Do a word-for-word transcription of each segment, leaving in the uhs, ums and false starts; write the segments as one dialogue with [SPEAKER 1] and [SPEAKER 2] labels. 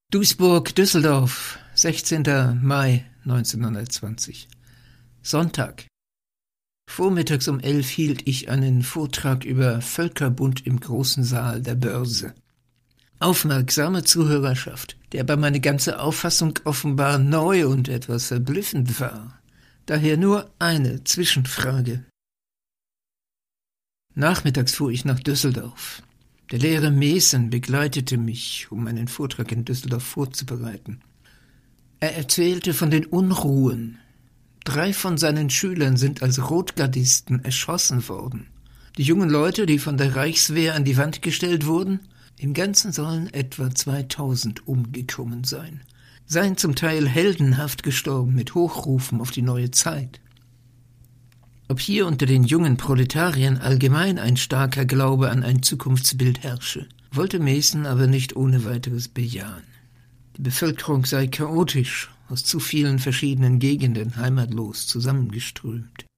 [SPEAKER 1] Duisburg, Düsseldorf, sechzehnter Mai neunzehnhundertzwanzig. Sonntag. Vormittags um elf hielt ich einen Vortrag über Völkerbund im großen Saal der Börse. Aufmerksame Zuhörerschaft, der aber meine ganze Auffassung offenbar neu und etwas verblüffend war. Daher nur eine Zwischenfrage. Nachmittags fuhr ich nach Düsseldorf. Der Lehrer Meessen begleitete mich, um meinen Vortrag in Düsseldorf vorzubereiten. Er erzählte von den Unruhen. Drei von seinen Schülern sind als Rotgardisten erschossen worden. Die jungen Leute, die von der Reichswehr an die Wand gestellt wurden, im Ganzen sollen etwa zweitausend umgekommen sein, seien zum Teil heldenhaft gestorben mit Hochrufen auf die neue Zeit. Ob hier unter den jungen Proletariern allgemein ein starker Glaube an ein Zukunftsbild herrsche, wollte Meessen aber nicht ohne weiteres bejahen. Die Bevölkerung sei chaotisch, aus zu vielen verschiedenen Gegenden heimatlos zusammengeströmt.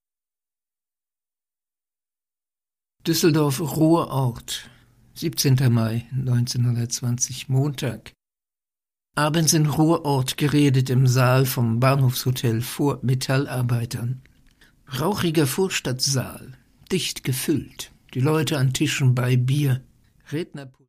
[SPEAKER 1] Düsseldorf Ruhrort, siebzehnter Mai neunzehnhundertzwanzig, Montag. Abends in Ruhrort geredet im Saal vom Bahnhofshotel vor Metallarbeitern. Rauchiger Vorstadtsaal, dicht gefüllt, die Leute an Tischen bei Bier, Redner